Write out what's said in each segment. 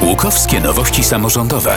Łukowskie nowości samorządowe.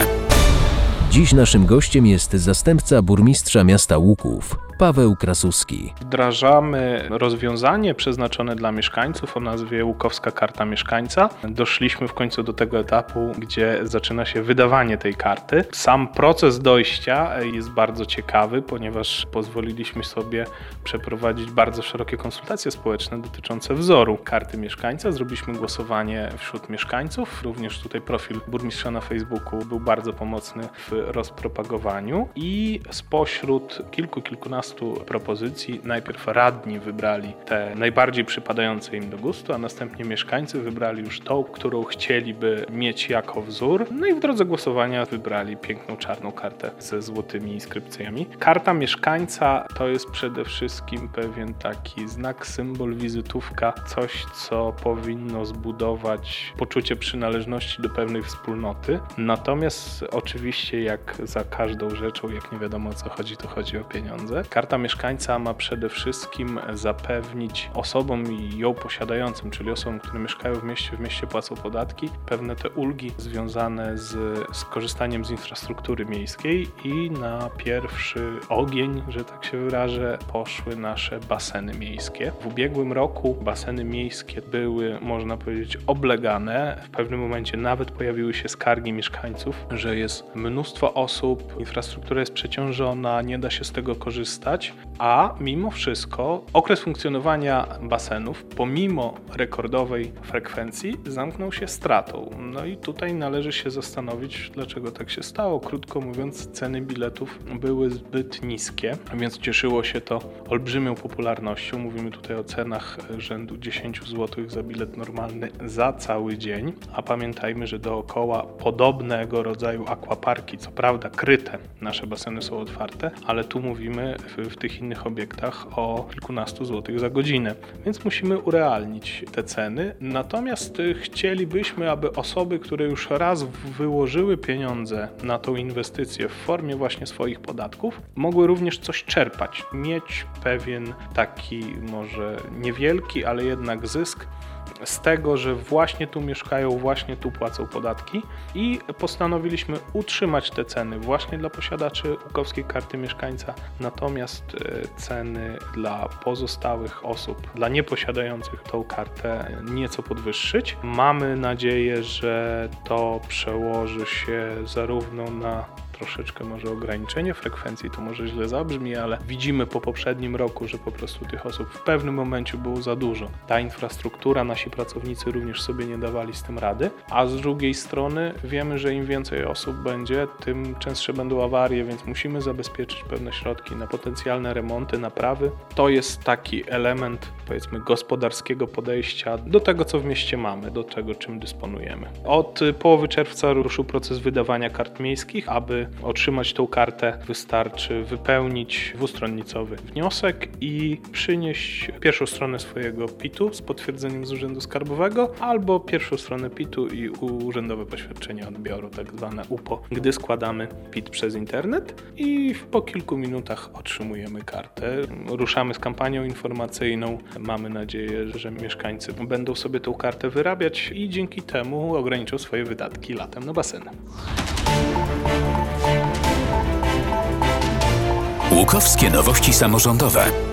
Dziś naszym gościem jest zastępca burmistrza miasta Łuków, Paweł Krasuski. Wdrażamy rozwiązanie przeznaczone dla mieszkańców o nazwie Łukowska Karta Mieszkańca. Doszliśmy w końcu do tego etapu, gdzie zaczyna się wydawanie tej karty. Sam proces dojścia jest bardzo ciekawy, ponieważ pozwoliliśmy sobie przeprowadzić bardzo szerokie konsultacje społeczne dotyczące wzoru karty mieszkańca. Zrobiliśmy głosowanie wśród mieszkańców. Również tutaj profil burmistrza na Facebooku był bardzo pomocny w rozpropagowaniu i spośród kilkunastu propozycji najpierw radni wybrali te najbardziej przypadające im do gustu, a następnie mieszkańcy wybrali już tą, którą chcieliby mieć jako wzór. No i w drodze głosowania wybrali piękną czarną kartę ze złotymi inskrypcjami. Karta mieszkańca to jest przede wszystkim pewien taki znak, symbol, wizytówka, coś, co powinno zbudować poczucie przynależności do pewnej wspólnoty. Natomiast oczywiście jak za każdą rzeczą, jak nie wiadomo o co chodzi, to chodzi o pieniądze. Karta mieszkańca ma przede wszystkim zapewnić osobom i ją posiadającym, czyli osobom, które mieszkają w mieście płacą podatki, pewne te ulgi związane z korzystaniem z infrastruktury miejskiej i na pierwszy ogień, że tak się wyrażę, poszły nasze baseny miejskie. W ubiegłym roku baseny miejskie były, można powiedzieć, oblegane. W pewnym momencie nawet pojawiły się skargi mieszkańców, że jest mnóstwo osób, infrastruktura jest przeciążona, nie da się z tego korzystać, a mimo wszystko okres funkcjonowania basenów, pomimo rekordowej frekwencji, zamknął się stratą. No i tutaj należy się zastanowić, dlaczego tak się stało. Krótko mówiąc, ceny biletów były zbyt niskie, więc cieszyło się to olbrzymią popularnością. Mówimy tutaj o cenach rzędu 10 zł za bilet normalny za cały dzień, a pamiętajmy, że dookoła podobnego rodzaju aquaparki, co prawda kryte, nasze baseny są otwarte, ale tu mówimy w tych innych obiektach o kilkunastu złotych za godzinę, więc musimy urealnić te ceny. Natomiast chcielibyśmy, aby osoby, które już raz wyłożyły pieniądze na tą inwestycję w formie właśnie swoich podatków, mogły również coś czerpać, mieć pewien taki może niewielki, ale jednak zysk z tego, że właśnie tu mieszkają, właśnie tu płacą podatki i postanowiliśmy utrzymać te ceny właśnie dla posiadaczy Łukowskiej Karty Mieszkańca, natomiast ceny dla pozostałych osób, dla nieposiadających tą kartę nieco podwyższyć. Mamy nadzieję, że to przełoży się zarówno na troszeczkę może ograniczenie frekwencji, to może źle zabrzmi, ale widzimy po poprzednim roku, że po prostu tych osób w pewnym momencie było za dużo. Ta infrastruktura, nasi pracownicy również sobie nie dawali z tym rady, a z drugiej strony wiemy, że im więcej osób będzie, tym częstsze będą awarie, więc musimy zabezpieczyć pewne środki na potencjalne remonty, naprawy. To jest taki element, powiedzmy, gospodarskiego podejścia do tego, co w mieście mamy, do tego, czym dysponujemy. Od połowy czerwca ruszył proces wydawania kart miejskich. Aby otrzymać tą kartę, wystarczy wypełnić dwustronnicowy wniosek i przynieść pierwszą stronę swojego PIT-u z potwierdzeniem z Urzędu Skarbowego albo pierwszą stronę PIT-u i urzędowe poświadczenie odbioru, tak zwane UPO, gdy składamy PIT przez internet i po kilku minutach otrzymujemy kartę. Ruszamy z kampanią informacyjną. Mamy nadzieję, że mieszkańcy będą sobie tą kartę wyrabiać i dzięki temu ograniczą swoje wydatki latem na baseny. Łukowskie nowości samorządowe.